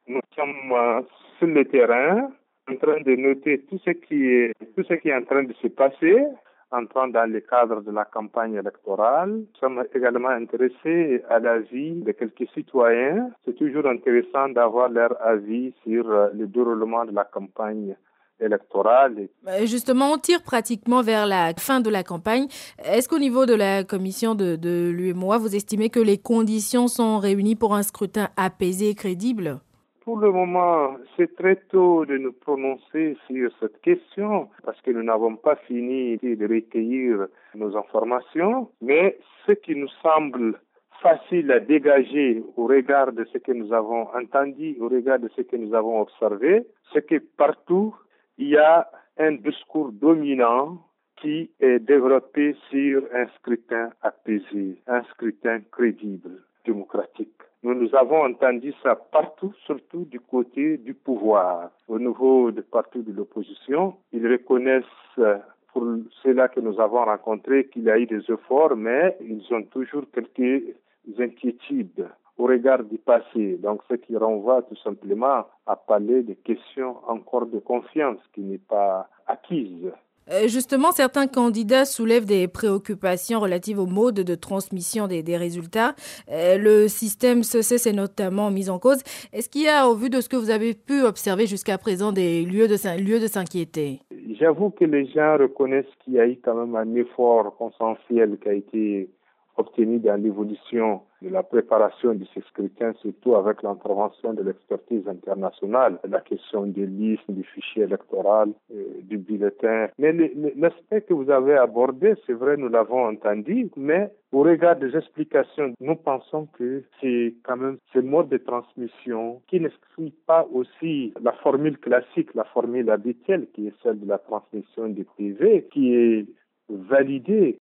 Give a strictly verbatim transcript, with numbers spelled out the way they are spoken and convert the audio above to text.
Nous sommes euh, sur le terrain en train de noter tout ce qui est, tout ce qui est en train de se passer, entrant dans le cadre de la campagne électorale. Nous sommes également intéressés à l'avis de quelques citoyens. C'est toujours intéressant d'avoir leur avis sur euh, le déroulement de la campagne électorale. Euh, Justement, on tire pratiquement vers la fin de la campagne. Est-ce qu'au niveau de la commission de, de l'U E M O A, vous estimez que les conditions sont réunies pour un scrutin apaisé et crédible? Pour le moment, c'est très tôt de nous prononcer sur cette question parce que nous n'avons pas fini de recueillir nos informations. Mais ce qui nous semble facile à dégager au regard de ce que nous avons entendu, au regard de ce que nous avons observé, c'est que partout, il y a un discours dominant qui est développé sur un scrutin apaisé, un scrutin crédible, démocratique. Nous, nous avons entendu ça partout, surtout du côté du pouvoir. Au niveau de partout de l'opposition, ils reconnaissent, pour ceux-là que nous avons rencontrés, qu'il y a eu des efforts, mais ils ont toujours quelques inquiétudes au regard du passé. Donc, ce qui renvoie tout simplement à parler de questions encore de confiance qui n'est pas acquise. Euh, Justement, certains candidats soulèvent des préoccupations relatives au mode de transmission des, des résultats. Euh, le système C C est notamment mis en cause. Est-ce qu'il y a, au vu de ce que vous avez pu observer jusqu'à présent, des lieux de, s'in- lieux de s'inquiéter? J'avoue que les gens reconnaissent qu'il y a eu quand même un effort consensuel qui a été obtenu dans l'évolution de la préparation de ces scrutins, surtout avec l'intervention de l'expertise internationale, la question des listes, du fichier électoral, euh, du bulletin. Mais le- le- l'aspect que vous avez abordé, c'est vrai, nous l'avons entendu, mais au regard des explications, nous pensons que c'est quand même ce mode de transmission qui n'exclut pas aussi la formule classique, la formule habituelle qui est celle de la transmission du privé, qui est validée